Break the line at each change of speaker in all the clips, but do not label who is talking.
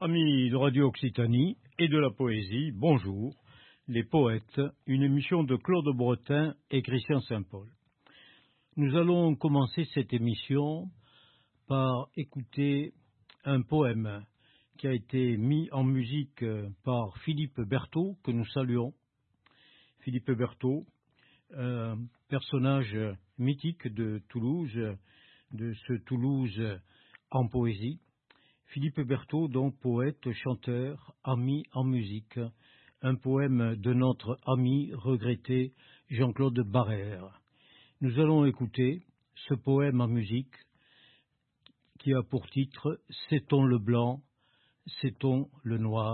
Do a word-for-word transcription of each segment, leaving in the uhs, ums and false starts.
Amis de Radio Occitanie et de la poésie, bonjour, les poètes, une émission de Claude Bretin et Christian Saint-Paul. Nous allons commencer cette émission par écouter un poème qui a été mis en musique par Philippe Berthaud, que nous saluons. Philippe Berthaud, un personnage mythique de Toulouse, de ce Toulouse en poésie. Philippe Berthaud, donc poète, chanteur, ami en musique, un poème de notre ami regretté Jean-Claude Barrère. Nous allons écouter ce poème en musique qui a pour titre « Sait-on le blanc, sait-on le noir ?»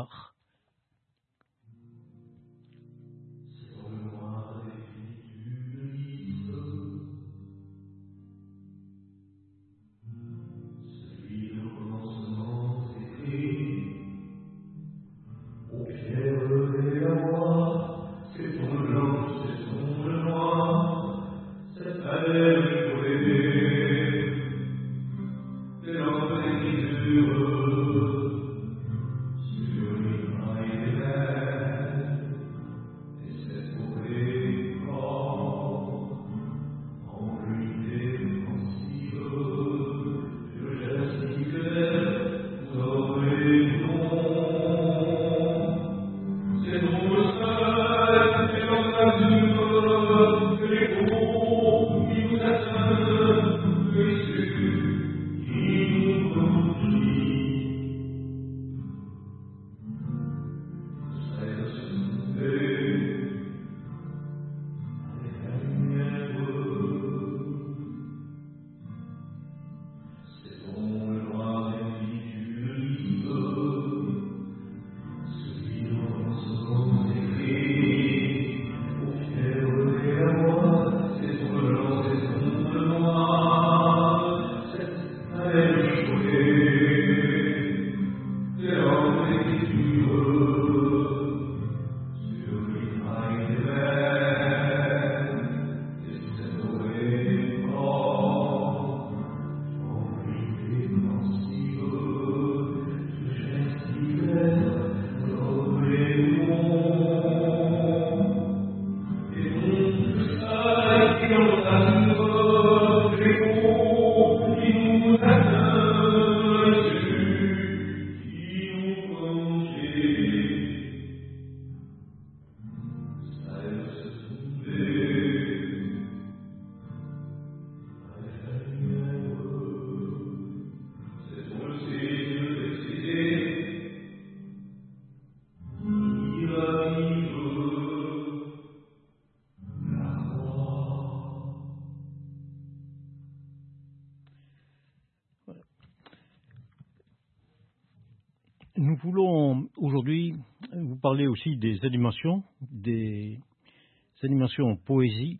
Nous voulons aujourd'hui vous parler aussi des animations, des animations en poésie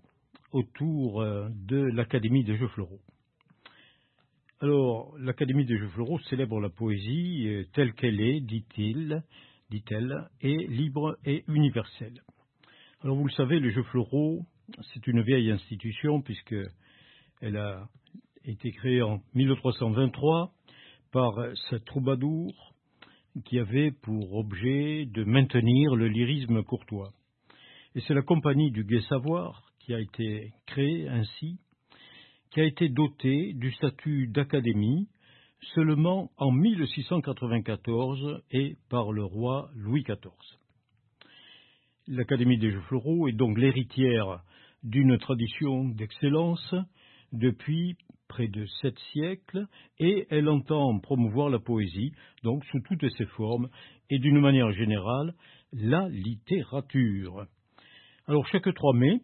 autour de l'Académie des Jeux Floraux. Alors, l'Académie des Jeux Floraux célèbre la poésie telle qu'elle est, dit-il, dit-elle, est libre et universelle. Alors, vous le savez, les Jeux Floraux, c'est une vieille institution puisqu'elle a été créée en mille trois cent vingt-trois par ce troubadour qui avait pour objet de maintenir le lyrisme courtois. Et c'est la compagnie du Gai Savoir qui a été créée ainsi, qui a été dotée du statut d'académie seulement en mille six cent quatre-vingt-quatorze et par le roi Louis quatorze. L'Académie des Jeux Floraux est donc l'héritière d'une tradition d'excellence depuis près de sept siècles, et elle entend promouvoir la poésie, donc sous toutes ses formes, et d'une manière générale, la littérature. Alors, chaque trois mai,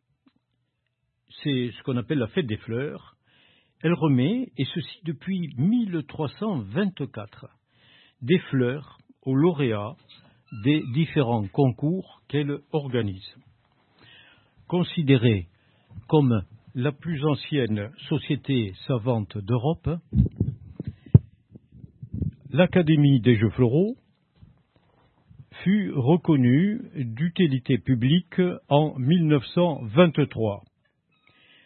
c'est ce qu'on appelle la fête des fleurs. Elle remet, et ceci depuis mille trois cent vingt-quatre, des fleurs aux lauréats des différents concours qu'elle organise. Considérée comme la plus ancienne société savante d'Europe, l'Académie des Jeux Floraux fut reconnue d'utilité publique en mille neuf cent vingt-trois.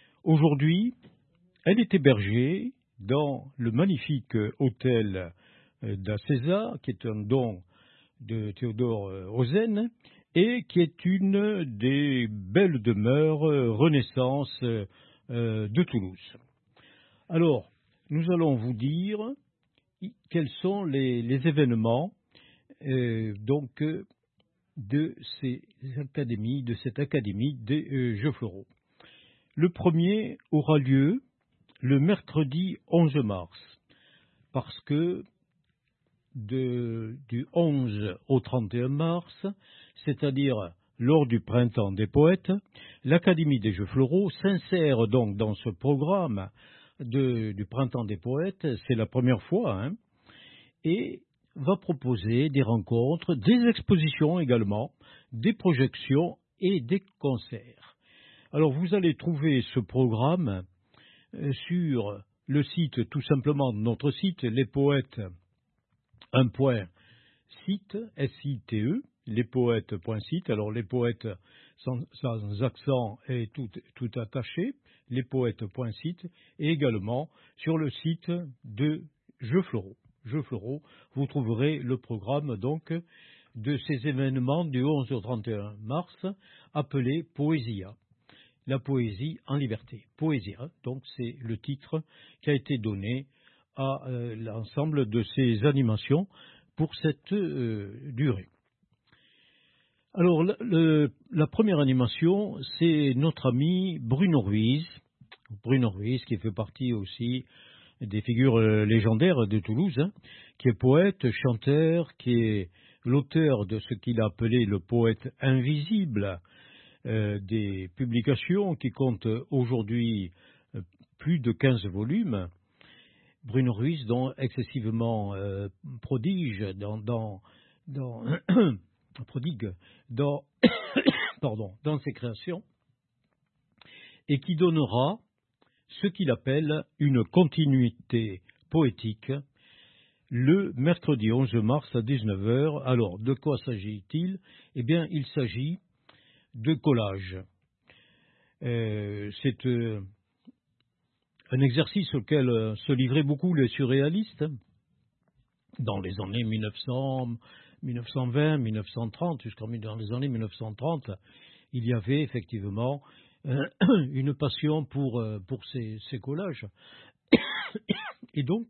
Aujourd'hui, elle est hébergée dans le magnifique hôtel d'Acesa, qui est un don de Théodore Rosen, et qui est une des belles demeures Renaissance de Toulouse. Alors, nous allons vous dire quels sont les, les événements euh, donc, de ces académies, de cette académie des euh, Jeux Floraux. Le premier aura lieu le mercredi onze mars, parce que de, du onze au trente et un mars, c'est-à-dire lors du printemps des poètes, l'Académie des Jeux Floraux s'insère donc dans ce programme de, du printemps des poètes, c'est la première fois, hein, et va proposer des rencontres, des expositions également, des projections et des concerts. Alors vous allez trouver ce programme sur le site, tout simplement notre site, les poètes, un point, site, S I T E, lespoètes.site, alors les poètes sans, sans accent et tout, tout attaché, lespoètes.site, et également sur le site de Jeux Floraux. Jeux Floraux, vous trouverez le programme donc de ces événements du onze au trente et un mars, appelé Poésia. La poésie en liberté. Poésia, donc c'est le titre qui a été donné à euh, l'ensemble de ces animations pour cette euh, durée. Alors, le, le, la première animation, c'est notre ami Bruno Ruiz. Bruno Ruiz, qui fait partie aussi des figures euh, légendaires de Toulouse, hein, qui est poète, chanteur, qui est l'auteur de ce qu'il a appelé le poète invisible, euh, des publications qui comptent aujourd'hui euh, plus de quinze volumes. Bruno Ruiz, donc excessivement euh, prodige dans, dans, dans prodigue dans, pardon, dans ses créations, et qui donnera ce qu'il appelle une continuité poétique le mercredi onze mars à dix-neuf heures. Alors, de quoi s'agit-il? Eh bien, il s'agit de collage. Euh, c'est euh, un exercice auquel euh, se livraient beaucoup les surréalistes dans les années mille neuf cents, mille neuf cent vingt, mille neuf cent trente, jusqu'en dans les années mille neuf cent trente, il y avait effectivement euh, une passion pour, euh, pour ces, ces collages. Et donc,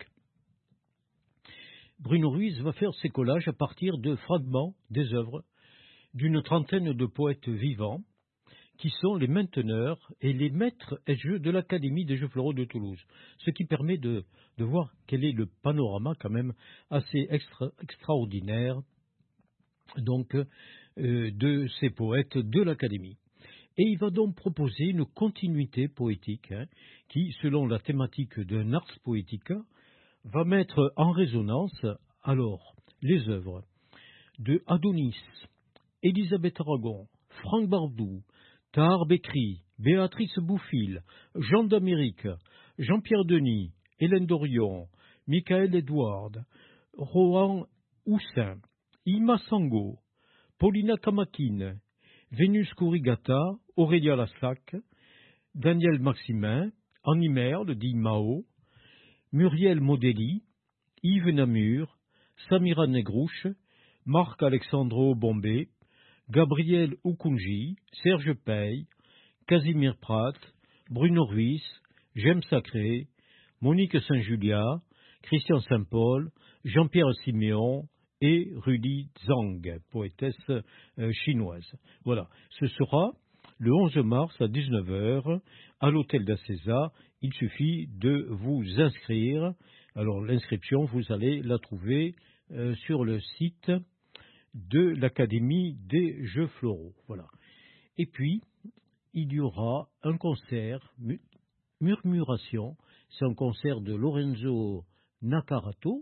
Bruno Ruiz va faire ces collages à partir de fragments des œuvres d'une trentaine de poètes vivants qui sont les mainteneurs et les maîtres et jeux de l'Académie des Jeux Floraux de Toulouse. Ce qui permet de, de voir quel est le panorama quand même assez extra, extraordinaire donc, euh, de ces poètes de l'Académie. Et il va donc proposer une continuité poétique hein, qui, selon la thématique d'un Ars Poetica, va mettre en résonance alors les œuvres de Adonis, Élisabeth Aragon, Franck Bardou, Tahar Bekri, Béatrice Bouffil, Jean d'Amérique, Jean-Pierre Denis, Hélène Dorion, Michael Edward, Rohan Houssin, Ima Sango, Paulina Kamakine, Vénus Kourigata, Aurélia Lassac, Daniel Maximin, Annie Merle, dit Mao, Muriel Modelli, Yves Namur, Samira Negrouche, Marc Alexandro Bombay, Gabriel Oukounji, Serge Pey, Casimir Prat, Bruno Ruiz, Jem Sacré, Monique Saint-Julia, Christian Saint-Paul, Jean-Pierre Siméon et Rudy Zhang, poétesse euh, chinoise. Voilà, ce sera le onze mars à dix-neuf heures à l'hôtel d'Acesa. Il suffit de vous inscrire. Alors l'inscription, vous allez la trouver euh, sur le site de l'Académie des Jeux Floraux. Voilà. Et puis, il y aura un concert, Murmuration, c'est un concert de Lorenzo Nakarato.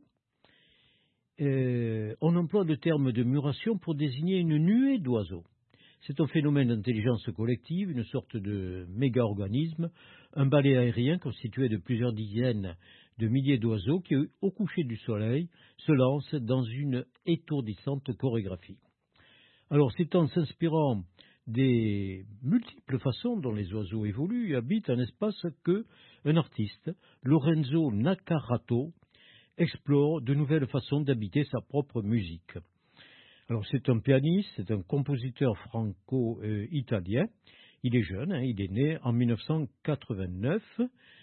Euh, on emploie le terme de muration pour désigner une nuée d'oiseaux. C'est un phénomène d'intelligence collective, une sorte de méga-organisme, un balai aérien constitué de plusieurs dizaines de milliers d'oiseaux qui, au coucher du soleil, se lancent dans une étourdissante chorégraphie. Alors, c'est en s'inspirant des multiples façons dont les oiseaux évoluent et habitent un espace que un artiste, Lorenzo Nakarato, explore de nouvelles façons d'habiter sa propre musique. Alors c'est un pianiste, c'est un compositeur franco-italien. Il est jeune, hein, il est né en mille neuf cent quatre-vingt-neuf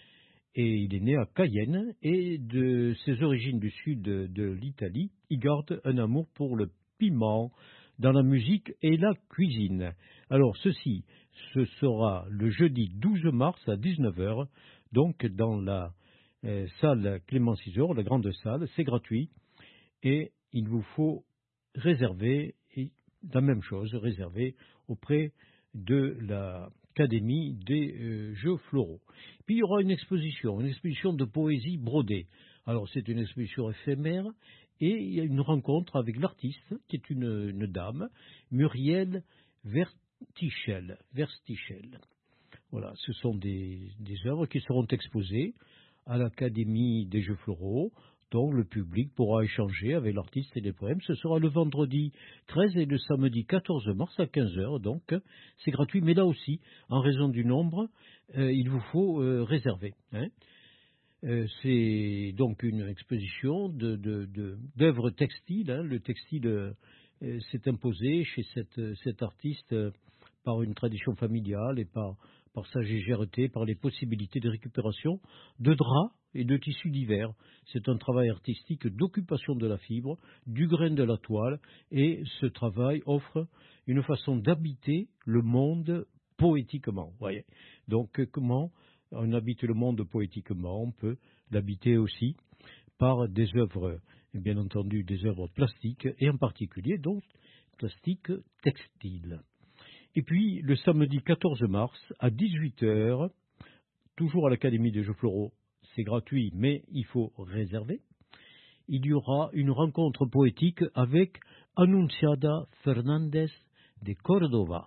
et il est né à Cayenne. Et de ses origines du sud de, de l'Italie, il garde un amour pour le piment dans la musique et la cuisine. Alors ceci, ce sera le jeudi douze mars à dix-neuf heures, donc dans la euh, salle Clément Cisor, la grande salle, c'est gratuit et il vous faut réserver, et la même chose, réserver auprès de l'Académie des euh, Jeux Floraux. Puis il y aura une exposition, une exposition de poésie brodée. Alors c'est une exposition éphémère et il y a une rencontre avec l'artiste qui est une, une dame, Muriel Vertichel. Vertichel. Voilà, ce sont des, des œuvres qui seront exposées à l'Académie des Jeux Floraux, dont le public pourra échanger avec l'artiste et les poèmes. Ce sera le vendredi treize et le samedi quatorze mars à quinze heures, donc c'est gratuit, mais là aussi, en raison du nombre, euh, il vous faut euh, réserver. Hein. Euh, c'est donc une exposition de, de, de, d'œuvres textiles. Hein. Le textile euh, s'est imposé chez cette, cet artiste euh, par une tradition familiale et par, par sa légèreté, par les possibilités de récupération de draps et de tissus divers. C'est un travail artistique d'occupation de la fibre, du grain de la toile, et ce travail offre une façon d'habiter le monde poétiquement. Voyez. Donc comment on habite le monde poétiquement? On peut l'habiter aussi par des œuvres, bien entendu des œuvres plastiques, et en particulier donc plastiques textiles. Et puis le samedi quatorze mars à dix-huit heures, toujours à l'Académie des Jeux Floraux, c'est gratuit mais il faut réserver, il y aura une rencontre poétique avec Anunciada Fernández de Córdoba.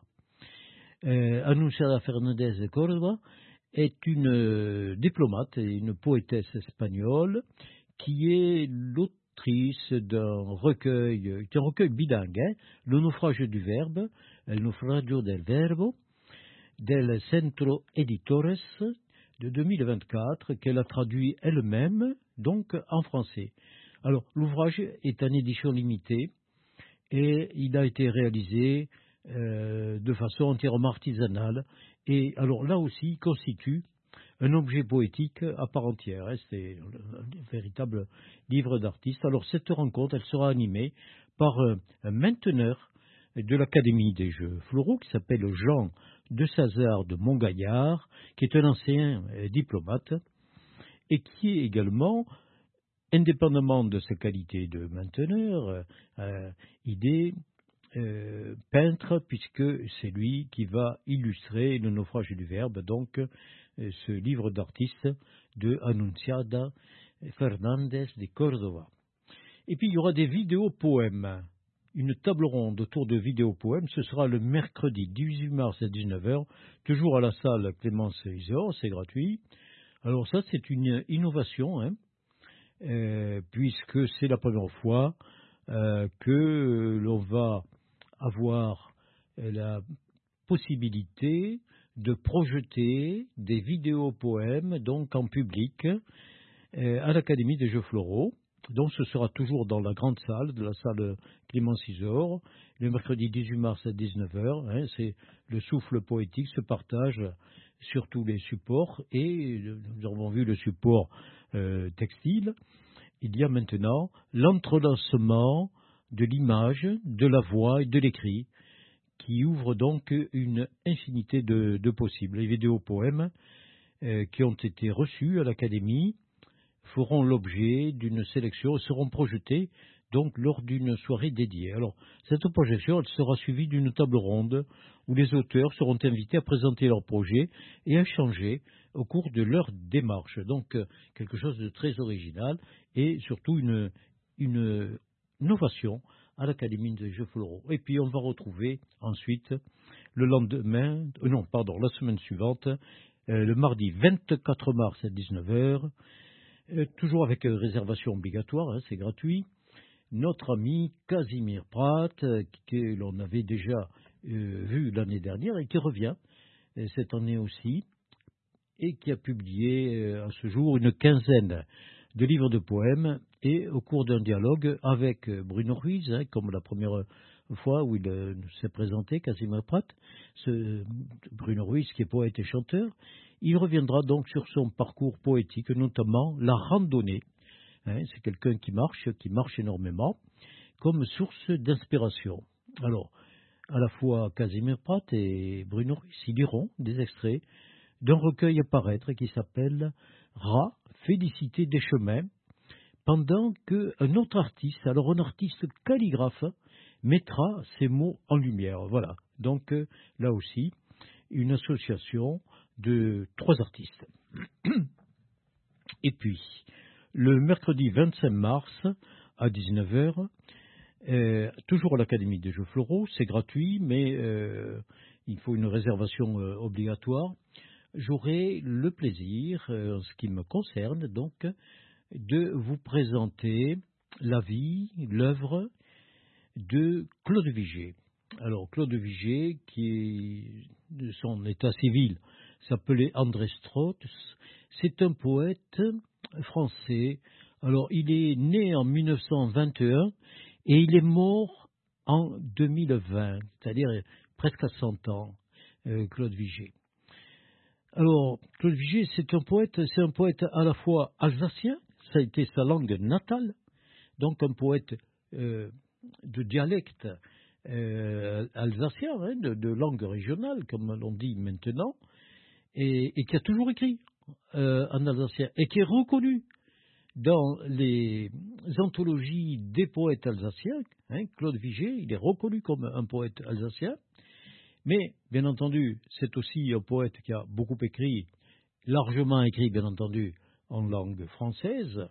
Euh, Anunciada Fernández de Córdoba est une euh, diplomate et une poétesse espagnole qui est l'autrice d'un recueil, un recueil bilingue, hein, Le naufrage du verbe, El naufragio del verbo, del Centro Editores de deux mille vingt-quatre, qu'elle a traduit elle-même, donc en français. Alors, l'ouvrage est en édition limitée et il a été réalisé euh, de façon entièrement artisanale. Et alors là aussi, il constitue un objet poétique à part entière. Hein, c'est un véritable livre d'artiste. Alors, cette rencontre, elle sera animée par euh, un mainteneur de l'Académie des Jeux Floraux qui s'appelle Jean de Sazard de Montgaillard, qui est un ancien euh, diplomate et qui est également, indépendamment de sa qualité de mainteneur, euh, il est euh, peintre, puisque c'est lui qui va illustrer Le naufrage du verbe, donc euh, ce livre d'artiste de Anunciada Fernández de Córdoba. Et puis il y aura des vidéos-poèmes. Une table ronde autour de vidéo-poèmes, ce sera le mercredi dix-huit mars à dix-neuf heures, toujours à la salle Clémence Isor, c'est gratuit. Alors ça, c'est une innovation, hein, euh, puisque c'est la première fois euh, que l'on va avoir la possibilité de projeter des vidéo-poèmes donc en public euh, à l'Académie des Jeux Floraux. Donc ce sera toujours dans la grande salle, de la salle Clément Cisor, le mercredi dix-huit mars à dix-neuf heures. Hein, c'est le souffle poétique se partage sur tous les supports et nous avons vu le support euh, textile. Il y a maintenant l'entrelacement de l'image, de la voix et de l'écrit qui ouvre donc une infinité de, de possibles. Les vidéos-poèmes euh, qui ont été reçus à l'Académie feront l'objet d'une sélection et seront projetés donc lors d'une soirée dédiée. Alors, cette projection, elle sera suivie d'une table ronde où les auteurs seront invités à présenter leurs projets et à échanger au cours de leur démarche. Donc, quelque chose de très original et surtout une, une innovation à l'Académie des Jeux Floraux. Et puis, on va retrouver ensuite le lendemain, euh, non, pardon, la semaine suivante, euh, le mardi vingt-quatre mars à dix-neuf heures, Euh, toujours avec euh, réservation obligatoire, hein, c'est gratuit, notre ami Casimir Prat, euh, que l'on avait déjà euh, vu l'année dernière et qui revient euh, cette année aussi, et qui a publié euh, à ce jour une quinzaine de livres de poèmes et au cours d'un dialogue avec Bruno Ruiz, hein, comme la première fois où il euh, s'est présenté, Casimir Prat, ce Bruno Ruiz qui est poète et chanteur, il reviendra donc sur son parcours poétique, notamment la randonnée. Hein, c'est quelqu'un qui marche, qui marche énormément, comme source d'inspiration. Alors, à la fois Casimir Prat et Bruno Ruiz, ils liront des extraits d'un recueil à paraître qui s'appelle Rat, Félicité des chemins, pendant qu'un autre artiste, alors un artiste calligraphe, mettra ces mots en lumière. Voilà, donc euh, là aussi, une association de trois artistes. Et puis, le mercredi vingt-cinq mars, à dix-neuf heures, euh, toujours à l'Académie des Jeux Floraux, c'est gratuit, mais euh, il faut une réservation euh, obligatoire. J'aurai le plaisir, euh, en ce qui me concerne, donc, de vous présenter la vie, l'œuvre de Claude Vigée. Alors, Claude Vigée, qui est, de son état civil s'appelait André Strauss, c'est un poète français. Alors, il est né en mille neuf cent vingt et un et il est mort en deux mille vingt, c'est-à-dire presque à cent ans, euh, Claude Vigée. Alors, Claude Vigée, c'est un poète, c'est un poète à la fois alsacien, ça a été sa langue natale, donc un poète euh, de dialecte euh, alsacien, hein, de, de langue régionale, comme l'on dit maintenant, et, et qui a toujours écrit euh, en alsacien, et qui est reconnu dans les anthologies des poètes alsaciens. Hein, Claude Vigée, il est reconnu comme un poète alsacien, mais bien entendu, c'est aussi un poète qui a beaucoup écrit, largement écrit, bien entendu, en langue française,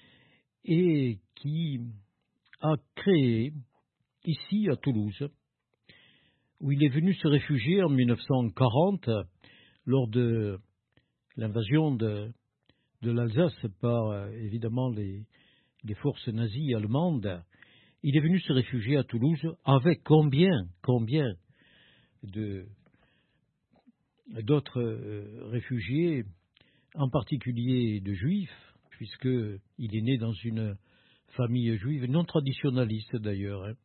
et qui a créé, ici à Toulouse, où il est venu se réfugier en mille neuf cent quarante, lors de l'invasion de, de l'Alsace par, euh, évidemment, les, les forces nazies allemandes. Il est venu se réfugier à Toulouse avec combien, combien de, d'autres euh, réfugiés, en particulier de juifs, puisqu'il est né dans une famille juive, non traditionnaliste d'ailleurs. Hein.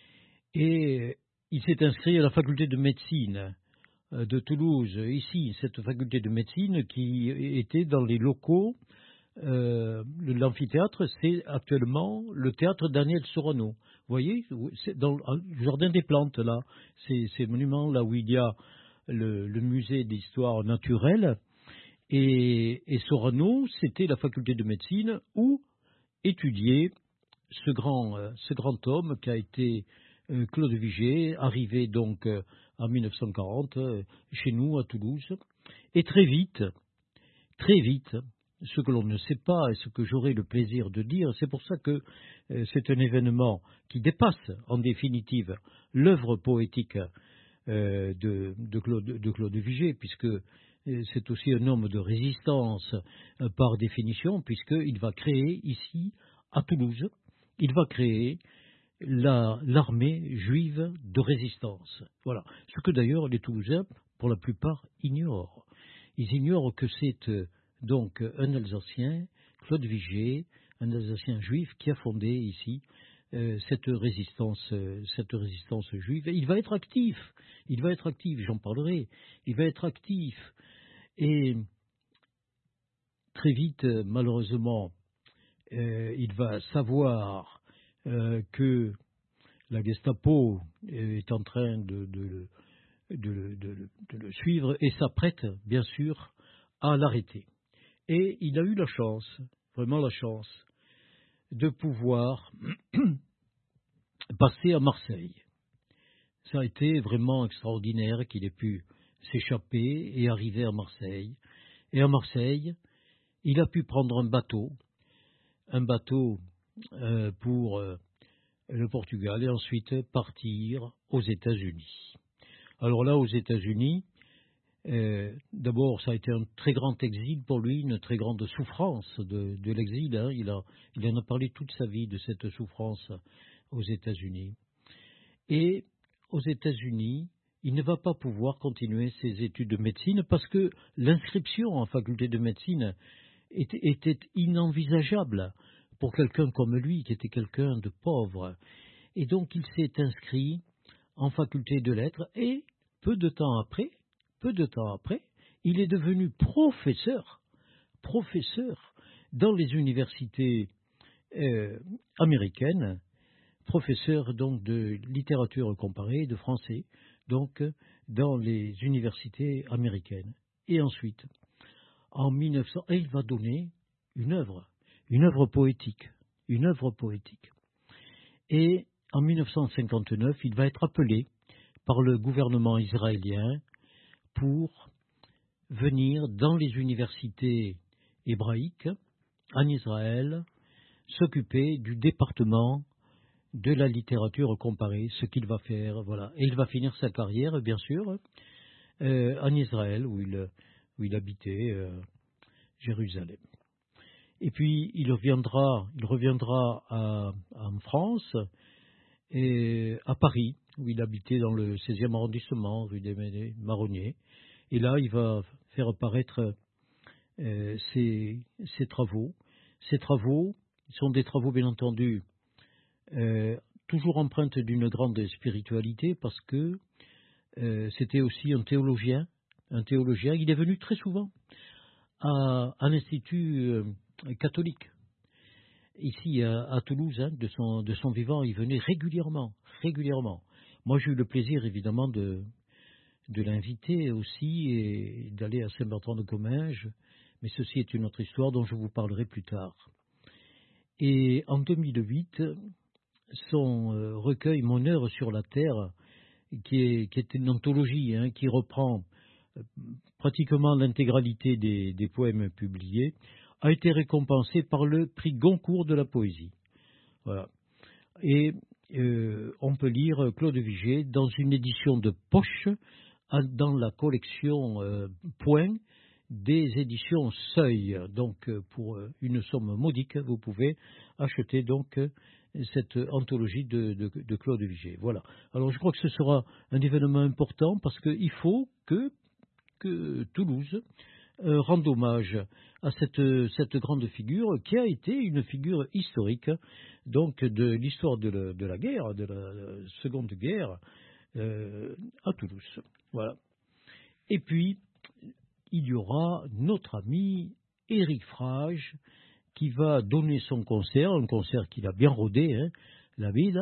Et il s'est inscrit à la faculté de médecine de Toulouse, ici, cette faculté de médecine qui était dans les locaux. Euh, l'amphithéâtre, c'est actuellement le théâtre Daniel Sorano. Vous voyez, c'est dans le jardin des plantes, là, c'est ces monuments là où il y a le, le musée d'histoire naturelle. Et, et Sorano, c'était la faculté de médecine où étudiait ce grand, euh, ce grand homme qui a été euh, Claude Vigée, arrivé donc euh, en mille neuf cent quarante euh, chez nous à Toulouse. Et très vite, très vite, ce que l'on ne sait pas et ce que j'aurai le plaisir de dire, c'est pour ça que euh, c'est un événement qui dépasse en définitive l'œuvre poétique euh, de, de, Claude, de Claude Vigée, puisque c'est aussi un homme de résistance euh, par définition, puisqu'il va créer ici, à Toulouse, il va créer la, l'armée juive de résistance. Voilà. Ce que d'ailleurs les Toulousains, pour la plupart, ignorent. Ils ignorent que c'est euh, donc un Alsacien, Claude Vigée, un Alsacien juif qui a fondé ici euh, cette résistance, euh, cette résistance juive. Et il va être actif, il va être actif, j'en parlerai, il va être actif. Et très vite, malheureusement, euh, il va savoir euh, que la Gestapo est en train de, de, de, de, de le suivre et s'apprête, bien sûr, à l'arrêter. Et il a eu la chance, vraiment la chance, de pouvoir passer à Marseille. Ça a été vraiment extraordinaire qu'il ait pu s'échapper et arriver à Marseille. Et à Marseille, il a pu prendre un bateau, un bateau euh, pour euh, le Portugal et ensuite partir aux États-Unis. Alors là, aux États-Unis, euh, d'abord, ça a été un très grand exil pour lui, une très grande souffrance de, de l'exil. Hein. Il a, il en a parlé toute sa vie de cette souffrance aux États-Unis. Et aux États-Unis, il ne va pas pouvoir continuer ses études de médecine parce que l'inscription en faculté de médecine était, était inenvisageable pour quelqu'un comme lui, qui était quelqu'un de pauvre. Et donc il s'est inscrit en faculté de lettres et peu de temps après, peu de temps après, il est devenu professeur, professeur dans les universités euh, américaines, professeur donc de littérature comparée, de français, donc dans les universités américaines. Et ensuite, en mille neuf cents, et il va donner une œuvre, une œuvre poétique, une œuvre poétique. Et en mille neuf cent cinquante-neuf, il va être appelé par le gouvernement israélien pour venir dans les universités hébraïques en Israël, s'occuper du département de la littérature comparée, ce qu'il va faire, voilà. Et il va finir sa carrière, bien sûr, euh, en Israël, où il, où il habitait, euh, Jérusalem. Et puis, il reviendra, il reviendra à, en France, et à Paris, où il habitait dans le seizième arrondissement, rue des Marronniers. Et là, il va faire apparaître euh, ses, ses travaux. Ces travaux sont des travaux, bien entendu, euh, toujours empreintes d'une grande spiritualité, parce que euh, c'était aussi un théologien. Un théologien. Il est venu très souvent à, à l'Institut euh, catholique. Ici à, à Toulouse, hein, de, son, de son vivant, il venait régulièrement, régulièrement. Moi, j'ai eu le plaisir, évidemment, de, de l'inviter aussi et d'aller à Saint-Bertrand-de-Comminges, mais ceci est une autre histoire dont je vous parlerai plus tard. Et en deux mille huit, son euh, recueil Mon heure sur la terre, qui est, qui est une anthologie, hein, qui reprend euh, pratiquement l'intégralité des, des poèmes publiés, a été récompensé par le prix Goncourt de la poésie. Voilà. Et euh, on peut lire Claude Vigée dans une édition de poche dans la collection euh, Point des éditions Seuil. Donc euh, pour une somme modique, vous pouvez acheter donc euh, cette anthologie de, de, de Claude Vigée. Voilà. Alors je crois que ce sera un événement important parce qu'il faut que, que Toulouse Euh, rendre hommage à cette, cette grande figure qui a été une figure historique donc de l'histoire de, la, de la guerre, de la Seconde Guerre euh, à Toulouse. Voilà. Et puis, il y aura notre ami Éric Frage qui va donner son concert, un concert qu'il a bien rodé, hein, la ville.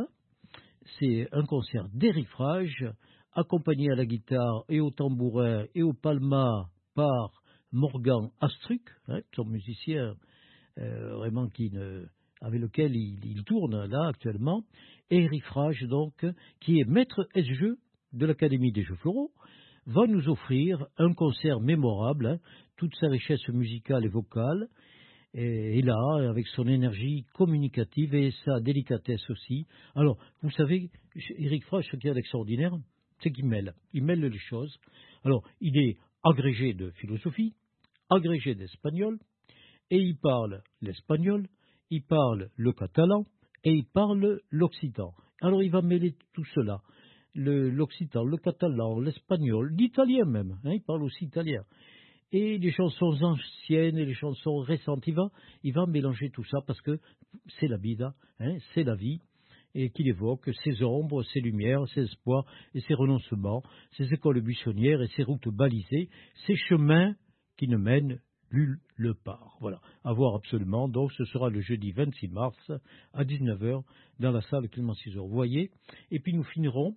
C'est un concert d'Éric Frage, accompagné à la guitare et au tambourin et au palma par Morgan Astruc, hein, son musicien euh, vraiment qui ne, avec lequel il, il tourne là actuellement, et Éric Frage, donc, qui est maître S-jeu de l'Académie des Jeux Floraux, va nous offrir un concert mémorable, hein, toute sa richesse musicale et vocale, et, et là, avec son énergie communicative et sa délicatesse aussi. Alors, vous savez, Éric Frage, ce qui est extraordinaire, c'est qu'il mêle, il mêle les choses. Alors, il est agrégé de philosophie, agrégé d'espagnol, et il parle l'espagnol, il parle le catalan, et il parle l'occitan. Alors il va mêler tout cela, le, l'occitan, le catalan, l'espagnol, l'italien même, hein, il parle aussi italien, et les chansons anciennes et les chansons récentes, il va, il va mélanger tout ça, parce que c'est la vida, hein, c'est la vie, et qu'il évoque ses ombres, ses lumières, ses espoirs et ses renoncements, ses écoles buissonnières et ses routes balisées, ses chemins qui ne mène nulle part. Voilà, à voir absolument. Donc ce sera le jeudi vingt-six mars à dix-neuf heures dans la salle Clément Ciseaux. Vous voyez. Et puis nous finirons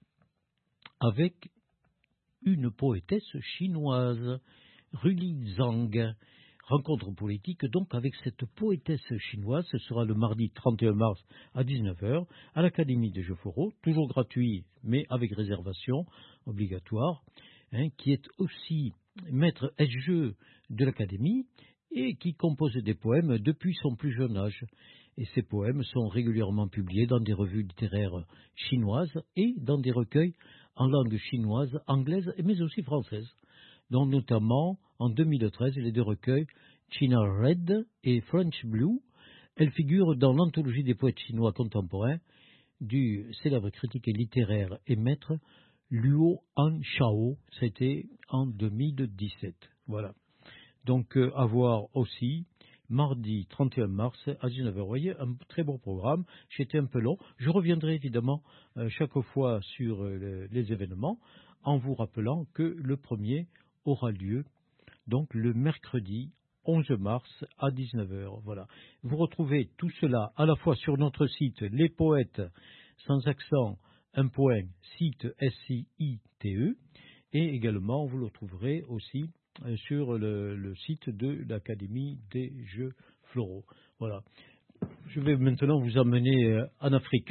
avec une poétesse chinoise, Ruli Zhang. Rencontre politique donc avec cette poétesse chinoise. Ce sera le mardi trente et un mars à dix-neuf heures à l'Académie des Jeux Floraux, toujours gratuit mais avec réservation obligatoire, hein, qui est aussi maître S-jeu de l'Académie et qui compose des poèmes depuis son plus jeune âge. Et ces poèmes sont régulièrement publiés dans des revues littéraires chinoises et dans des recueils en langue chinoise, anglaise mais aussi française, dont notamment en deux mille treize les deux recueils China Red et French Blue. Elles figurent dans l'anthologie des poètes chinois contemporains du célèbre critique littéraire et maître Luo Han-Shao, c'était en deux mille dix-sept. Voilà. Donc, euh, à voir aussi mardi trente et un mars à dix-neuf heures. Vous voyez, un très beau programme. J'étais un peu long. Je reviendrai évidemment euh, chaque fois sur euh, les événements en vous rappelant que le premier aura lieu donc le mercredi onze mars à dix-neuf heures. Voilà. Vous retrouvez tout cela à la fois sur notre site Les Poètes sans accent un point site S I I T E et également vous le trouverez aussi euh, sur le, le site de l'Académie des Jeux Floraux. Voilà. Je vais maintenant vous amener euh, en Afrique.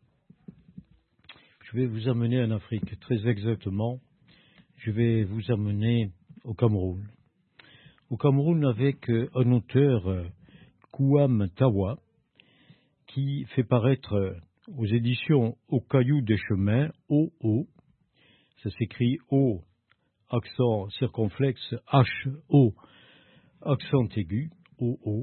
Je vais vous amener en Afrique, très exactement. Je vais vous amener au Cameroun. Au Cameroun avec euh, un auteur, euh, Kouam Tawa, qui fait paraître euh, aux éditions Au Caillou des Chemins, O O, ça s'écrit O, accent circonflexe, H, O, accent aigu, O O.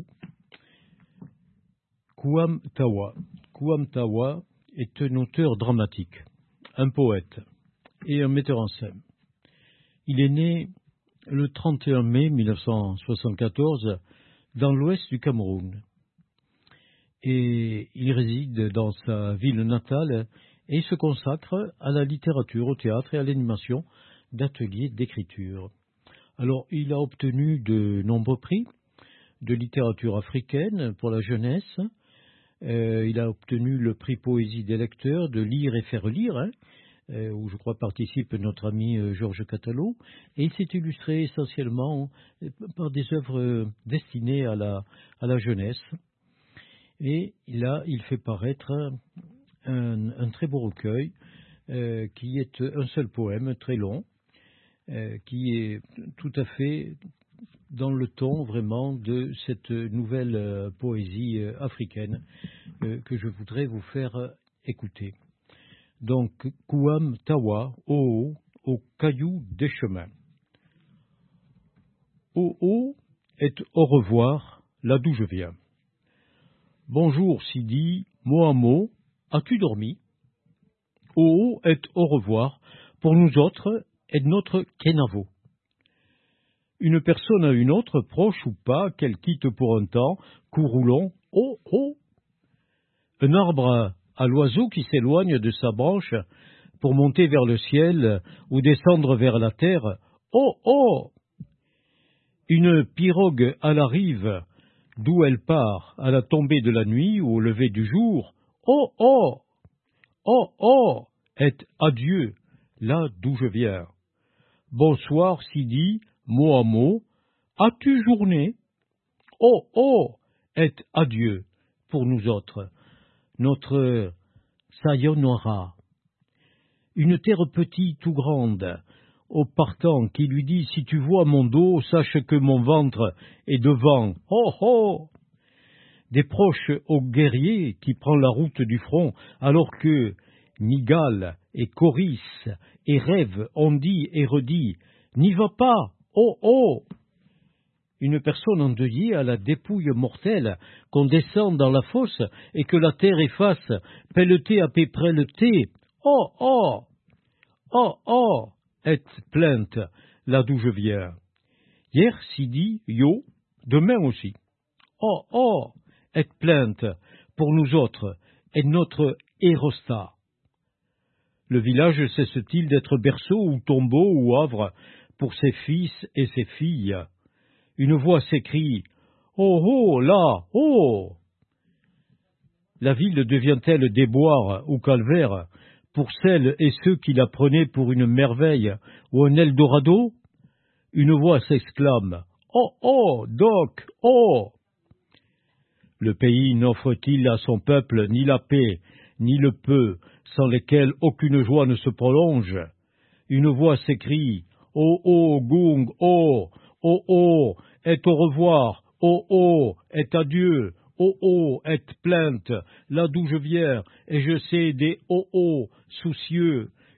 Kouam Tawa. Kouam Tawa est un auteur dramatique, un poète et un metteur en scène. Il est né le trente et un mai mille neuf cent soixante-quatorze dans l'ouest du Cameroun. Et il réside dans sa ville natale et se consacre à la littérature, au théâtre et à l'animation d'ateliers d'écriture. Alors, il a obtenu de nombreux prix de littérature africaine pour la jeunesse. Euh, il a obtenu le prix Poésie des lecteurs de Lire et faire lire, hein, euh, où je crois participe notre ami euh, Georges Catalot. Et il s'est illustré essentiellement euh, par des œuvres euh, destinées à la, à la jeunesse. Et là, il fait paraître un, un très beau recueil euh, qui est un seul poème très long, euh, qui est tout à fait dans le ton vraiment de cette nouvelle euh, poésie euh, africaine euh, que je voudrais vous faire euh, écouter. Donc, Kouam Tawa, O O, au caillou des chemins. O O est au revoir, là d'où je viens. Bonjour Sidi, mot à mot, as-tu dormi? O O est au revoir, pour nous autres, est notre Kenavo. Une personne à une autre, proche ou pas, qu'elle quitte pour un temps, court ou long, oh oh. Un arbre à l'oiseau qui s'éloigne de sa branche pour monter vers le ciel ou descendre vers la terre, oh oh. Une pirogue à la rive, d'où elle part, à la tombée de la nuit ou au lever du jour, oh oh, oh oh, est adieu, là d'où je viens. Bonsoir Sidi, mot à mot, as-tu journée? Oh oh, est adieu, pour nous autres, notre sayonara. Une terre petite ou grande, au partant qui lui dit, si tu vois mon dos, sache que mon ventre est devant. Oh oh! Des proches au guerrier qui prend la route du front, alors que Nigal et Coris et Rêve ont dit et redit, n'y va pas, oh oh! Une personne endeuillée à la dépouille mortelle, qu'on descend dans la fosse et que la terre efface, pelleté à peu près le thé, oh oh! Oh oh! Est plainte, là d'où je viens. Hier, Sidi, yo, demain aussi. Oh, oh, est plainte, pour nous autres, est notre hérostat. Le village cesse-t-il d'être berceau ou tombeau ou havre pour ses fils et ses filles? Une voix s'écrie, oh, oh, là, oh! La ville devient-elle déboire ou calvaire pour celles et ceux qui la prenaient pour une merveille ou un Eldorado? Une voix s'exclame, oh, oh, Doc, oh! Le pays n'offre-t-il à son peuple ni la paix, ni le peu, sans lesquels aucune joie ne se prolonge? Une voix s'écrie, oh, oh, Gung, oh, oh, oh, est au revoir, oh, oh, est adieu, oh, oh, est plainte, là d'où je viens, et je sais des oh, oh, soucieux.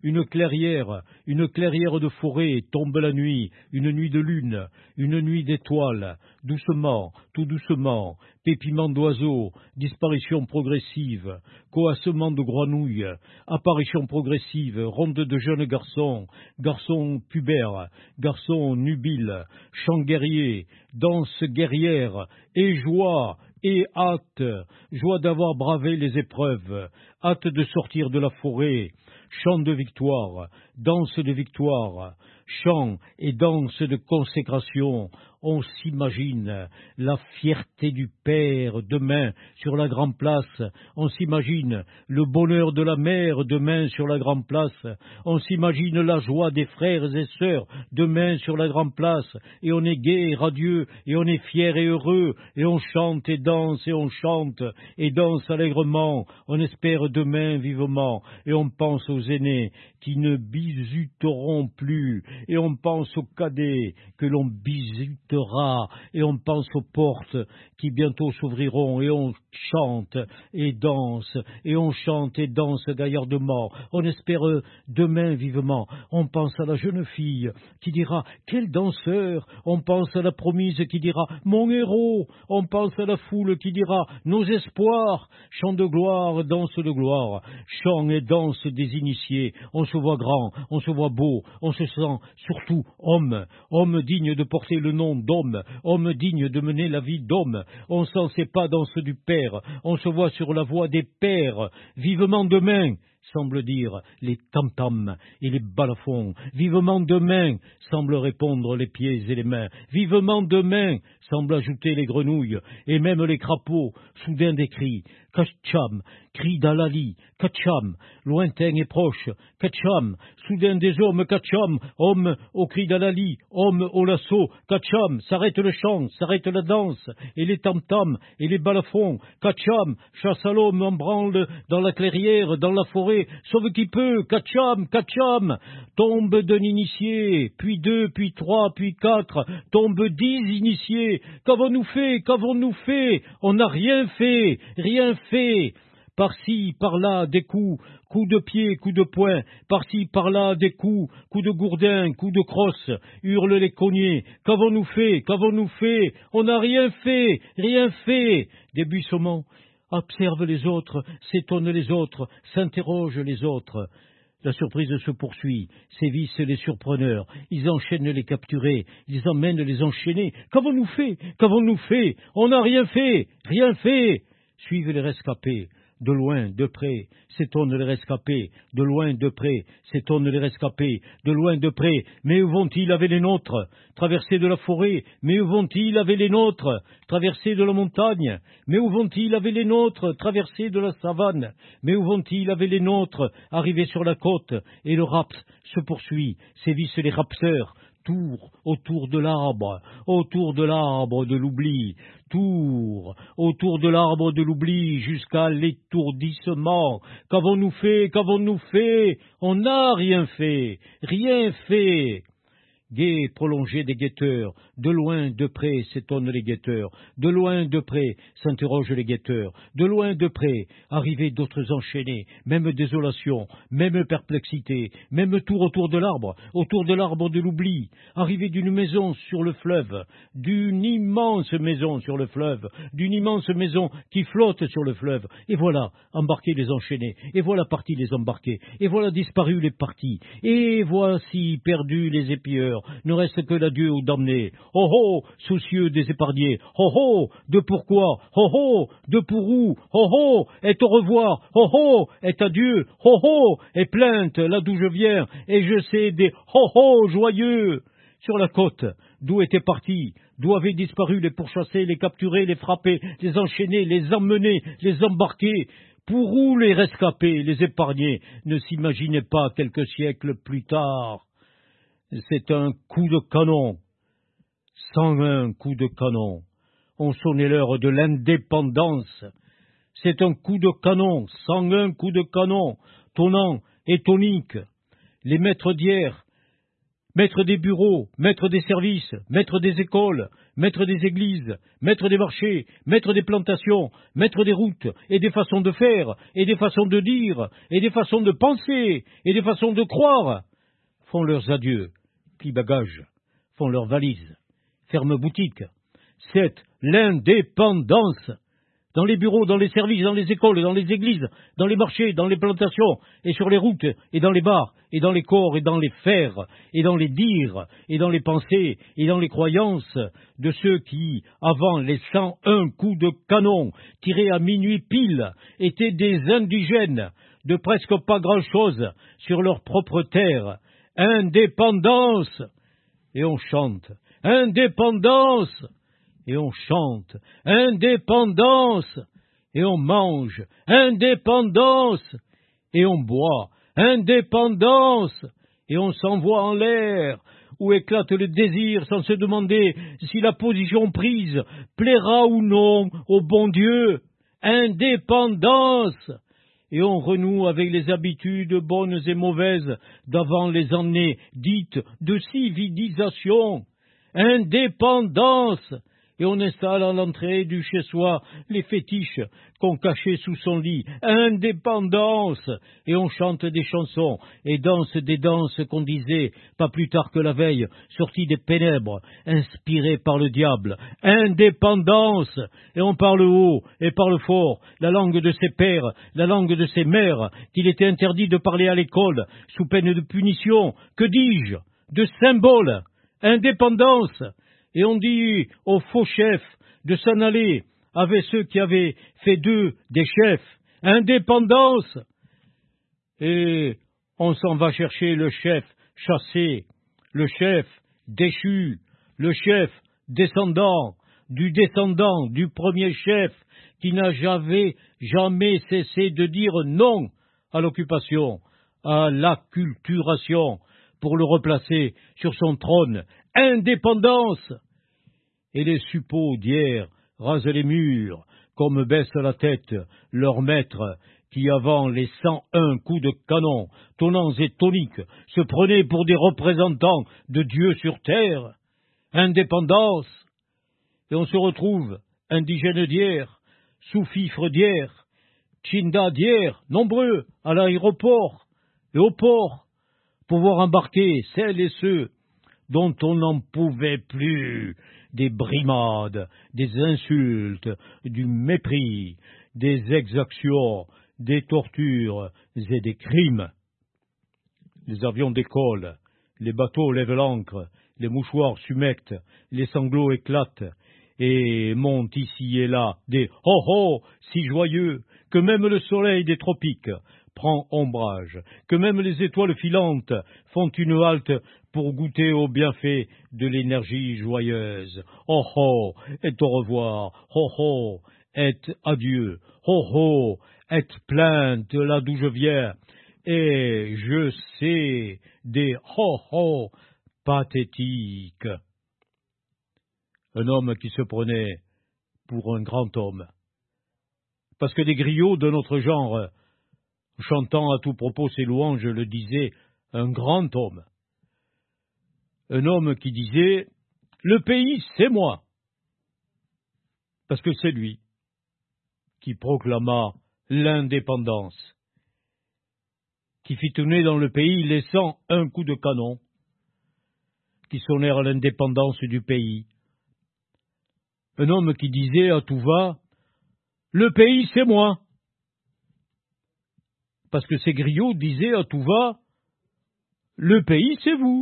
une clairière, une clairière de forêt, tombe la nuit, une nuit de lune, une nuit d'étoiles, doucement, tout doucement, pépiment d'oiseaux, disparition progressive, coassement de grenouilles, apparition progressive, ronde de jeunes garçons, garçons pubères, garçons nubiles, chant guerrier, danse guerrière, et joie, et hâte, joie d'avoir bravé les épreuves, hâte de sortir de la forêt, chant de victoire, danse de victoire, chant et danse de consécration. On s'imagine la fierté du père demain sur la grande place, on s'imagine le bonheur de la mère demain sur la grande place, on s'imagine la joie des frères et sœurs demain sur la grande place, et on est gai et radieux, et on est fier et heureux, et on chante et danse, et on chante et danse allègrement, on espère demain vivement, et on pense aux aînés qui ne bisuteront plus, et on pense aux cadets que l'on bisutera, et on pense aux portes qui bientôt s'ouvriront, et on chante et danse, et on chante et danse gaillardement, on espère demain vivement, on pense à la jeune fille qui dira « quel danseur », on pense à la promise qui dira « mon héros », on pense à la foule qui dira « nos espoirs », chant de gloire, danse de gloire, chant et danse des initiés, on se voit grand, on se voit beau, on se sent surtout homme, homme digne de porter le nom d'homme, homme digne de mener la vie d'homme, on sent ses pas dans ceux du Père, on se voit sur la voie des pères, vivement demain, semble dire les tam-tams et les balafons, vivement demain, semble répondre les pieds et les mains, vivement demain, semble ajouter les grenouilles, et même les crapauds, soudain des cris, Kacham, cri d'Alali, Kacham, lointain et proche, Kacham, soudain des hommes, Kacham, hommes au cri d'Alali, hommes au lasso, Kacham, s'arrête le chant, s'arrête la danse, et les tam-tams et les balafons, Kacham, chasse à l'homme en branle dans la clairière, dans la forêt, sauve qui peut, Kacham, Kacham, tombe d'un initié, puis deux, puis trois, puis quatre, tombe dix initiés, qu'avons-nous fait, qu'avons-nous fait, on n'a rien fait, rien fait, par-ci, par-là, des coups, coups de pied, coups de poing, par-ci, par-là, des coups, coups de gourdin, coups de crosse, hurlent les cognés, qu'avons-nous fait, qu'avons-nous fait, on n'a rien fait, rien fait, des buissements, observent les autres, s'étonnent les autres, s'interrogent les autres. La surprise se poursuit, sévissent les surpreneurs, ils enchaînent les capturés, ils emmènent les enchaînés. Qu'avons-nous fait? Qu'avons-nous fait? On n'a rien fait, rien fait. Suivent les rescapés, de loin, de près, s'étonnent les rescapés, de loin, de près, s'étonnent les rescapés, de loin, de près. Mais où vont-ils avec les nôtres? Traversés de la forêt, mais où vont-ils avec les nôtres? Traversés de la montagne, mais où vont-ils avec les nôtres? Traversés de la savane, mais où vont-ils avec les nôtres? Arrivés sur la côte, et le rapt se poursuit, sévissent les rapseurs, tour autour de l'arbre, autour de l'arbre de l'oubli, tour autour de l'arbre de l'oubli, jusqu'à l'étourdissement. Qu'avons-nous fait? Qu'avons-nous fait? On n'a rien fait, rien fait. Gai prolongé des guetteurs, de loin, de près, s'étonnent les guetteurs, de loin, de près, s'interrogent les guetteurs, de loin, de près, arrivés d'autres enchaînés, même désolation, même perplexité, même tour autour de l'arbre, autour de l'arbre de l'oubli, arrivés d'une maison sur le fleuve, d'une immense maison sur le fleuve, d'une immense maison qui flotte sur le fleuve, et voilà, embarqués les enchaînés, et voilà partis les embarqués, et voilà disparus les partis, et voici perdus les épieurs, ne reste que l'adieu aux damnés. Oh oh, soucieux des épargnés. Oh oh, de pourquoi. Oh oh, de pour où. Oh oh, est au revoir. Oh oh, est adieu. Oh oh, est plainte là d'où je viens, et je sais des oh oh joyeux. Sur la côte, d'où étaient partis, d'où avaient disparu les pourchassés, les capturés, les frappés, les enchaînés, les emmenés, les embarqués. Pour où les rescapés, les épargnés, ne s'imaginaient pas quelques siècles plus tard. C'est un coup de canon, cent un coups de canon, ont sonné l'heure de l'indépendance. C'est un coup de canon, cent un coups de canon, tonnant et tonique. Les maîtres d'hier maître des bureaux, maître des services, maître des écoles, maître des églises, maître des marchés, maître des plantations, maître des routes, et des façons de faire, et des façons de dire, et des façons de penser, et des façons de croire, font leurs adieux, plient bagages, font leurs valises, ferment boutique. C'est l'indépendance. Dans les bureaux, dans les services, dans les écoles, dans les églises, dans les marchés, dans les plantations, et sur les routes, et dans les bars, et dans les corps, et dans les fers, et dans les dires, et dans les pensées, et dans les croyances de ceux qui, avant les cent un coups de canon tirés à minuit pile, étaient des indigènes de presque pas grand-chose sur leur propre terre. Indépendance! Et on chante. Indépendance! Et on chante, indépendance, et on mange, indépendance, et on boit, indépendance, et on s'envoie en l'air, où éclate le désir sans se demander si la position prise plaira ou non au bon Dieu. Indépendance! Et on renoue avec les habitudes bonnes et mauvaises d'avant les années dites de civilisation. Indépendance! Et on installe à l'entrée du chez-soi les fétiches qu'on cachait sous son lit. Indépendance! Et on chante des chansons et danse des danses qu'on disait, pas plus tard que la veille, sorties des ténèbres, inspirées par le diable. Indépendance! Et on parle haut et parle fort, la langue de ses pères, la langue de ses mères, qu'il était interdit de parler à l'école, sous peine de punition. Que dis-je? De symboles! Indépendance! Et on dit aux faux chefs de s'en aller avec ceux qui avaient fait d'eux des chefs. Indépendance! Et on s'en va chercher le chef chassé, le chef déchu, le chef descendant, du descendant du premier chef qui n'a jamais, jamais cessé de dire non à l'occupation, à l'acculturation, pour le replacer sur son trône. Indépendance! Et les suppôts d'hier rasent les murs, comme baisse la tête leur maître, qui avant les cent un coups de canon, tonnants et toniques, se prenaient pour des représentants de Dieu sur terre. Indépendance! Et on se retrouve, indigènes d'hier, sous-fifres d'hier, tchindas d'hier, nombreux, à l'aéroport et au port, pour voir embarquer celles et ceux dont on n'en pouvait plus, des brimades, des insultes, du mépris, des exactions, des tortures et des crimes. Les avions décollent, les bateaux lèvent l'ancre, les mouchoirs s'humectent, les sanglots éclatent, et montent ici et là des « ho-ho » si joyeux que même le soleil des tropiques prend ombrage, que même les étoiles filantes font une halte pour goûter aux bienfaits de l'énergie joyeuse. Oh oh, et au revoir, oh oh, et adieu, oh oh, et plainte là d'où je viens, et je sais des oh oh pathétiques. Un homme qui se prenait pour un grand homme, parce que des griots de notre genre, chantant à tout propos ses louanges, le disaient un grand homme. Un homme qui disait « Le pays, c'est moi », parce que c'est lui qui proclama l'indépendance, qui fit tourner dans le pays les cent un coups de canon qui sonnèrent l'indépendance du pays. Un homme qui disait à tout va « Le pays, c'est moi », parce que ces griots disaient à tout va « Le pays, c'est vous ».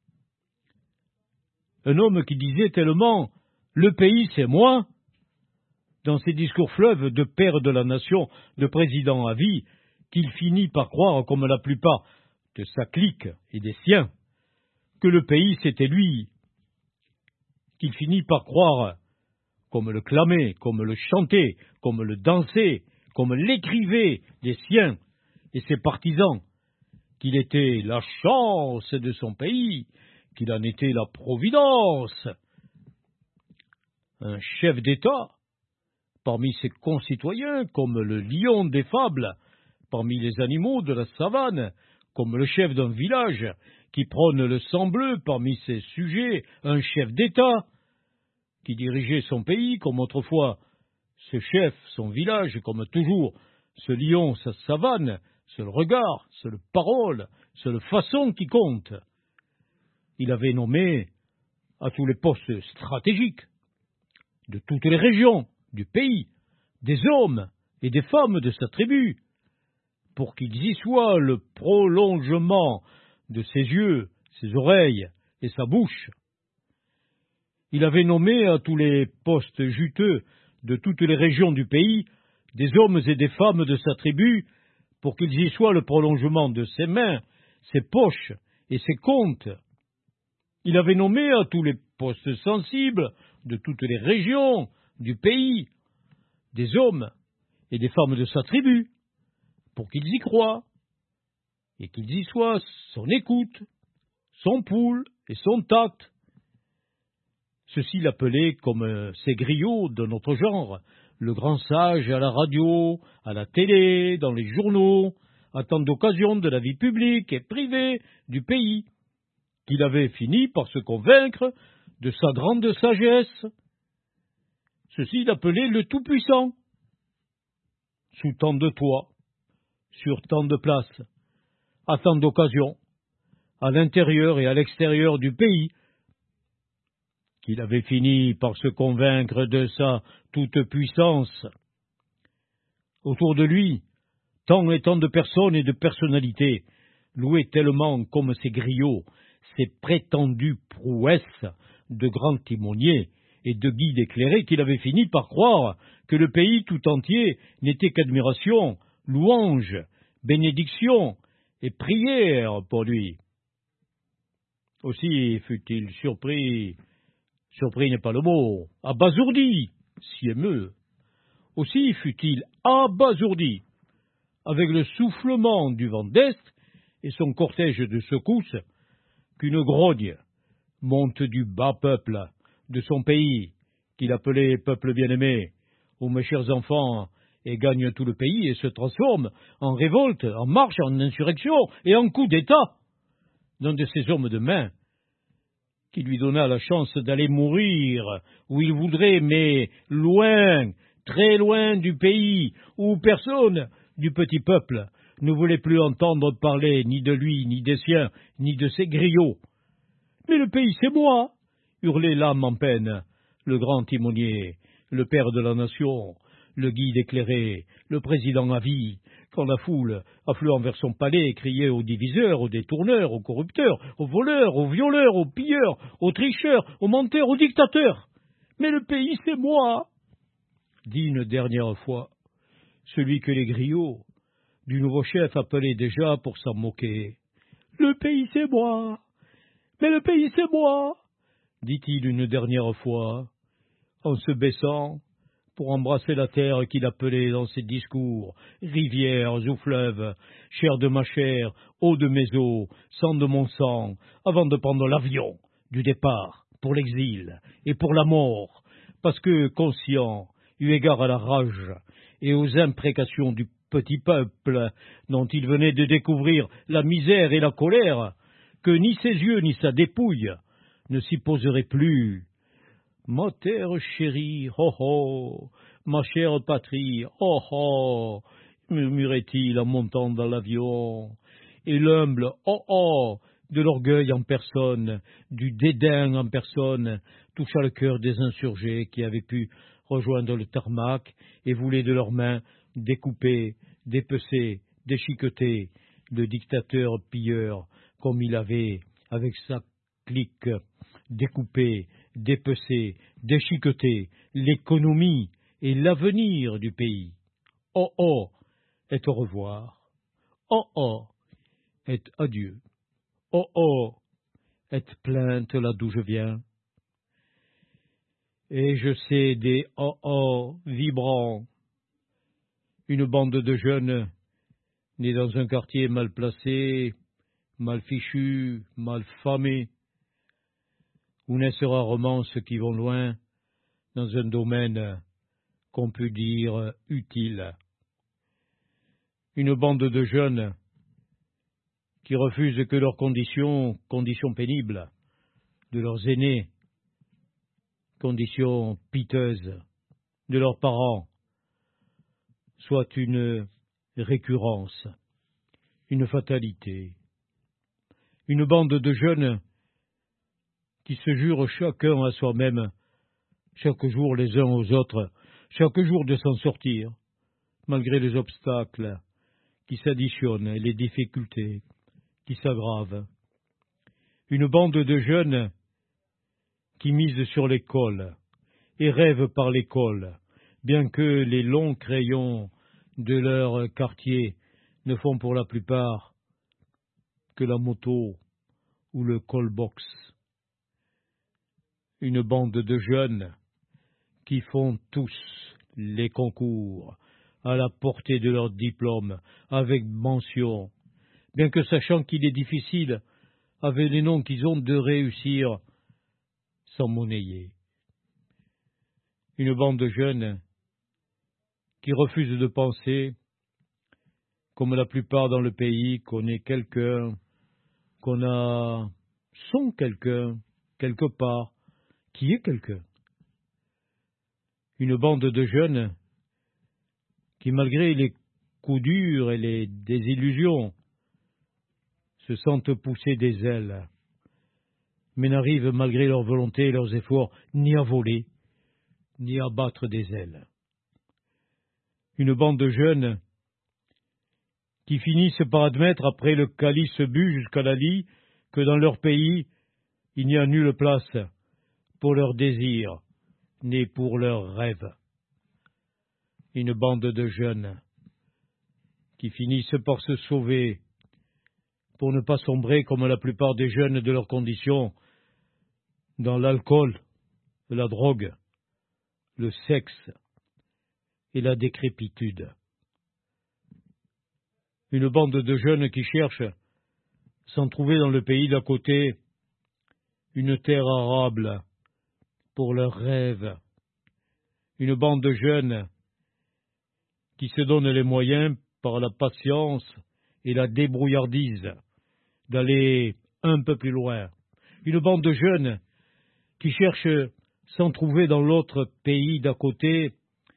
Un homme qui disait tellement « Le pays, c'est moi », dans ses discours fleuves de père de la nation, de président à vie, qu'il finit par croire, comme la plupart de sa clique et des siens, que le pays, c'était lui, qu'il finit par croire, comme le clamait, comme le chantait, comme le dansait, comme l'écrivait des siens et ses partisans, qu'il était la chance de son pays, qu'il en était la providence. Un chef d'État, parmi ses concitoyens, comme le lion des fables, parmi les animaux de la savane, comme le chef d'un village qui prône le sang bleu parmi ses sujets, un chef d'État qui dirigeait son pays comme autrefois ce chef, son village, comme toujours, ce lion, sa savane, c'est le regard, c'est le parole, c'est le façon qui compte. Il avait nommé à tous les postes stratégiques de toutes les régions du pays des hommes et des femmes de sa tribu, pour qu'ils y soient le prolongement de ses yeux, ses oreilles et sa bouche. Il avait nommé à tous les postes juteux de toutes les régions du pays des hommes et des femmes de sa tribu, pour qu'ils y soient le prolongement de ses mains, ses poches et ses comptes. Il avait nommé à tous les postes sensibles de toutes les régions du pays des hommes et des femmes de sa tribu, pour qu'ils y croient, et qu'ils y soient son écoute, son pouls et son tact. Ceux-ci l'appelaient, comme ces griots de notre genre, le grand sage à la radio, à la télé, dans les journaux, à tant d'occasions de la vie publique et privée du pays, qu'il avait fini par se convaincre de sa grande sagesse. Ceux-ci l'appelaient le Tout-Puissant, sous tant de toits, sur tant de places, à tant d'occasions, à l'intérieur et à l'extérieur du pays, qu'il avait fini par se convaincre de sa toute-puissance. Autour de lui, tant et tant de personnes et de personnalités louaient tellement comme ces griots, ces prétendues prouesses de grands timoniers et de guides éclairés, qu'il avait fini par croire que le pays tout entier n'était qu'admiration, louange, bénédiction et prière pour lui. Aussi fut-il surpris, surpris n'est pas le mot, abasourdi, si émeux. Aussi fut-il abasourdi, avec le soufflement du vent d'Est et son cortège de secousses, qu'une grogne monte du bas peuple de son pays, qu'il appelait peuple bien-aimé, où mes chers enfants, et gagne tout le pays et se transforme en révolte, en marche, en insurrection et en coup d'État d'un de ces hommes de main qui lui donna la chance d'aller mourir où il voudrait, mais loin, très loin du pays, où personne du petit peuple ne voulait plus entendre parler ni de lui, ni des siens, ni de ses griots. « Mais le pays, c'est moi !» hurlait l'âme en peine, le grand timonier, le père de la nation, le guide éclairé, le président à vie, quand la foule, affluant vers son palais, criait aux diviseurs, aux détourneurs, aux corrupteurs, aux voleurs, aux violeurs, aux pilleurs, aux tricheurs, aux menteurs, aux dictateurs. « Mais le pays, c'est moi !» dit une dernière fois celui que les griots du nouveau chef appelaient déjà pour s'en moquer. « Le pays, c'est moi ! Mais le pays, c'est moi !» dit-il une dernière fois, en se baissant pour embrasser la terre qu'il appelait dans ses discours rivières ou fleuves, chair de ma chair, eau de mes eaux, sang de mon sang, avant de prendre l'avion du départ pour l'exil et pour la mort, parce que, conscient, eu égard à la rage et aux imprécations du petit peuple dont il venait de découvrir la misère et la colère, que ni ses yeux ni sa dépouille ne s'y poseraient plus. Ma terre chérie, oh oh, ma chère patrie, oh oh, murmurait-il en montant dans l'avion, et l'humble oh oh de l'orgueil en personne, du dédain en personne, toucha le cœur des insurgés qui avaient pu rejoindre le tarmac et voulaient de leurs mains découper, dépecer, déchiqueter le dictateur pilleur, comme il avait, avec sa clique, découpé, dépecé, déchiqueté l'économie et l'avenir du pays. Oh oh est au revoir. Oh oh est adieu. Oh oh est plainte là d'où je viens. Et je sais des oh oh vibrants, une bande de jeunes nés dans un quartier mal placé, mal fichu, mal famé, où naissent rarement ceux qui vont loin dans un domaine qu'on peut dire utile. Une bande de jeunes qui refusent que leurs conditions, conditions pénibles de leurs aînés, conditions piteuses de leurs parents, soient une récurrence, une fatalité. Une bande de jeunes qui se jurent chacun à soi-même, chaque jour les uns aux autres, chaque jour de s'en sortir, malgré les obstacles qui s'additionnent et les difficultés qui s'aggravent. Une bande de jeunes qui misent sur l'école et rêvent par l'école, bien que les longs crayons de leur quartier ne font pour la plupart que la moto ou le call-box. Une bande de jeunes qui font tous les concours à la portée de leur diplôme, avec mention, bien que sachant qu'il est difficile, avec les noms qu'ils ont, de réussir sans monnayer. Une bande de jeunes qui refusent de penser, comme la plupart dans le pays, qu'on est quelqu'un, qu'on a son quelqu'un, quelque part, qui est quelqu'un. Une bande de jeunes qui, malgré les coups durs et les désillusions, se sentent pousser des ailes, mais n'arrivent, malgré leur volonté et leurs efforts, ni à voler, ni à battre des ailes. Une bande de jeunes qui finissent par admettre, après le calice bu jusqu'à la lie, que dans leur pays, il n'y a nulle place pour leurs désirs, ni pour leurs rêves. Une bande de jeunes qui finissent par se sauver pour ne pas sombrer, comme la plupart des jeunes de leur condition, dans l'alcool, la drogue, le sexe et la décrépitude. Une bande de jeunes qui cherchent, sans trouver dans le pays d'à côté, une terre arable pour leurs rêves. Une bande de jeunes qui se donnent les moyens, par la patience et la débrouillardise, d'aller un peu plus loin. Une bande de jeunes qui cherchent, sans trouver dans l'autre pays d'à côté,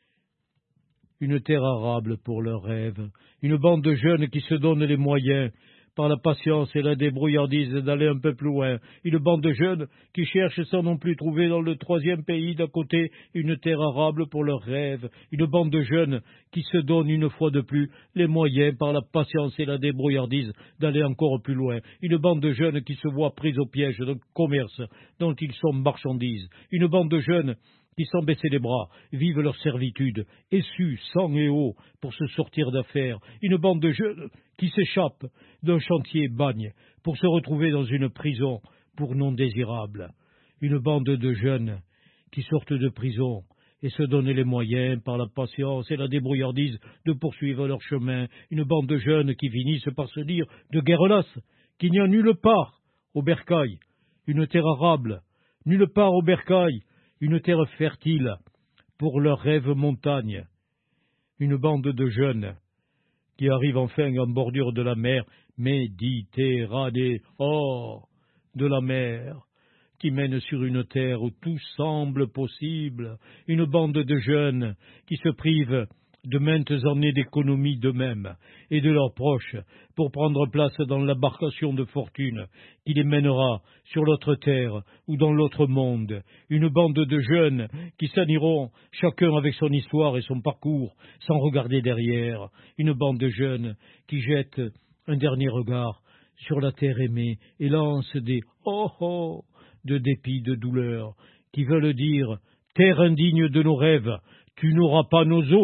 une terre arable pour leurs rêves. Une bande de jeunes qui se donnent les moyens, par la patience et la débrouillardise, d'aller un peu plus loin. Une bande de jeunes qui cherchent, sans non plus trouver dans le troisième pays d'à côté, une terre arable pour leurs rêves. Une bande de jeunes qui se donnent une fois de plus les moyens, par la patience et la débrouillardise, d'aller encore plus loin. Une bande de jeunes qui se voient pris au piège d'un commerce dont ils sont marchandises. Une bande de jeunes qui, sans baisser les bras, vivent leur servitude, essus, sang et eau, pour se sortir d'affaires. Une bande de jeunes qui s'échappent d'un chantier bagne pour se retrouver dans une prison pour non désirables. Une bande de jeunes qui sortent de prison et se donnent les moyens, par la patience et la débrouillardise, de poursuivre leur chemin. Une bande de jeunes qui finissent par se dire de guerre lasse qu'il n'y a nulle part au bercail une terre arable, nulle part au bercail une terre fertile pour leurs rêves montagnes. Une bande de jeunes qui arrivent enfin en bordure de la mer Méditerranée, oh, de la mer, qui mène sur une terre où tout semble possible. Une bande de jeunes qui se privent de maintes années d'économie d'eux-mêmes et de leurs proches pour prendre place dans l'embarcation de fortune qui les mènera sur l'autre terre ou dans l'autre monde. Une bande de jeunes qui s'en iront, chacun avec son histoire et son parcours, sans regarder derrière. Une bande de jeunes qui jettent un dernier regard sur la terre aimée et lancent des « oh oh » de dépit, de douleur, qui veulent dire « terre indigne de nos rêves, tu n'auras pas nos os ».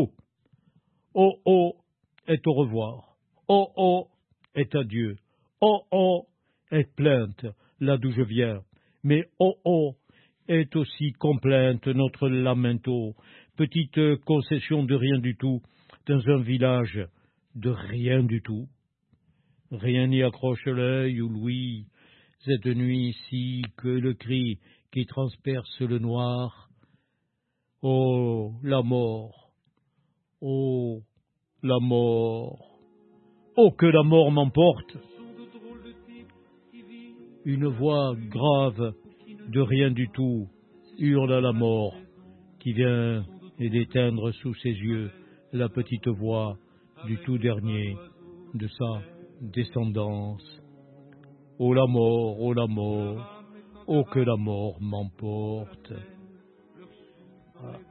Oh oh est au revoir, oh oh est adieu, oh oh est plainte là d'où je viens, mais oh oh est aussi complainte notre lamento, petite concession de rien du tout dans un village de rien du tout. Rien n'y accroche l'œil ou l'ouïe, cette nuit ici que le cri qui transperce le noir. Oh, la mort! Oh, la mort! Oh, que la mort m'emporte! une voix grave de rien du tout hurle à la mort qui vient et d'éteindre sous ses yeux la petite voix du tout dernier de sa descendance. Oh la mort, oh la mort, oh que la mort m'emporte. Voilà.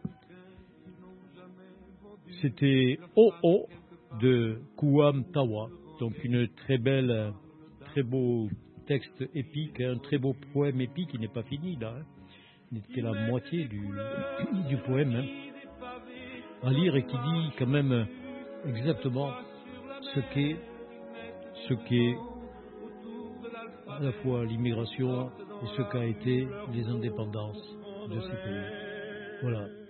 C'était Oh Oh de Kuam Tawa, donc une très belle, très beau texte épique, un très beau poème épique qui n'est pas fini là, hein. C'était la moitié du, du poème, hein, à lire et qui dit quand même exactement ce qu'est, ce qu'est à la fois l'immigration et ce qu'a été les indépendances de ces pays. Voilà.